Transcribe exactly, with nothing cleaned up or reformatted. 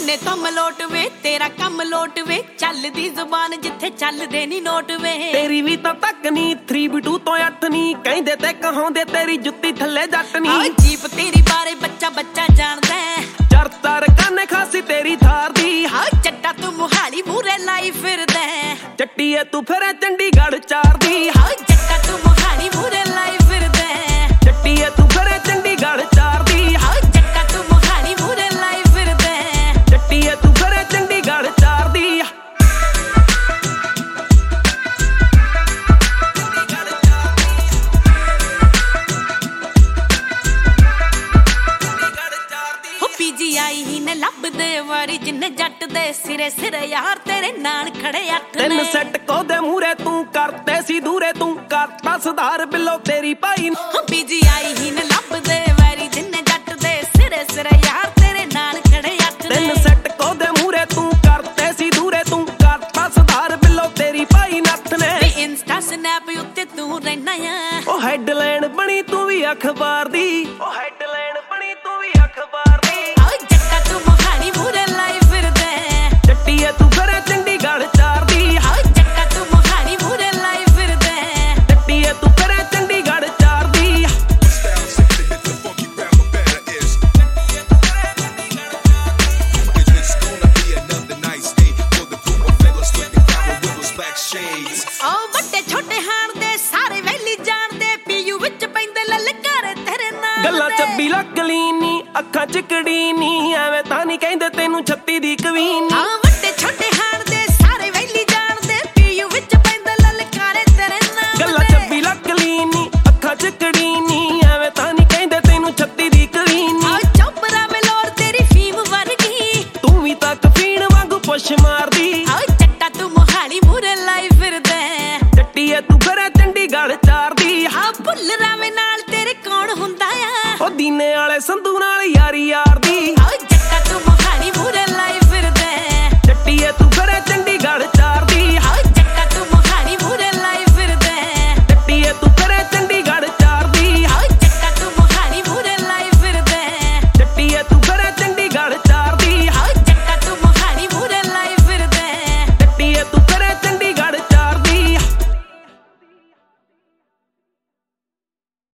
महीने तो मलोट वे तेरा कम लोट वे चलदी जुबान जिथे चलदे नी नोट वे तेरी भी तो तक नी थ्री बी टू तो अठ नी कहंदे ते कहांदे तेरी जुत्ती थल्ले जट नी जीप तेरी बारे बच्चा बच्चा जानदा चरता रकाने खासी तेरी थार दी हाँ चट्टा तू मुहाली मूरे लाई फिरदा चट्टी है तू फिर चंडीगढ़ चार दी हाँ चट्टा तू मुहाली मूरे लाई फिरदा चट्टी है तू फिर चंडीगढ़ चार दी हाँ चट्टा तू मुहाली मूरे लाई फिरदा चट्टी है तू फिर चंडीगढ़ चार दी आई ही ने लब दे वारी जिन्ने जट दे सिरे सिरे यार तेरे नाल खड़े अठ ने तेन सेट को दे मूरे तू करते सी दूरे तू करता सुधार बिलो तेरी पाई बीजी आई ही ने लब दे वारी जिन्ने जट दे सिरे सिरे यार तेरे नाल खड़े अठ ने तेन सेट को दे मूरे तू करते सी दूरे तू करता सुधार बिलो तेरी पाई नथ ने इंस्टा स्नैप उत्ते तू रहना आ ओ हेडलाइन बनी तू भी अखबार दी ओ हेडलाइन बनी तू भी अखबार दी मूरे लाई फिरदा चट्टी है तू फिर चंडीगढ़ चार दी हाँ चट्टा तू मुहाली मूरे लाई फिरदा चट्टी है तू फिर चंडीगढ़ चार दी ओ बड़े छोटे हाण दे सारे वैली जान दे पीयू विच पैंदे ललकारे तेरे नाल गल्ला चब्बी लग लीनी अखां चिकड़ी नी एवें तां नहीं कहंदे तैनू छत्ती दी कवीनी हां वड्डे छोटे हाण दे सारे वैली जान दे पीयू विच पैंदे ललकारे तेरे नाल गल्ला चब्बी लग लीनी अखां चिकड़ी नी एवें तां नहीं कहंदे तैनू छत्ती दी कवीनी आ चोपरा मेलोर तेरी फीम वर्गी तू भी तक पीण वांगू पुश मारदी आ चट्टा तू मुहाली मूरे लाई फिरदा चट्टी है तू फिर चंडीगढ़ चार दी हां भुल्ल रावे नाल तेरे कौन हुंदा आ ओ दीने वाले संधू नाल यारी यार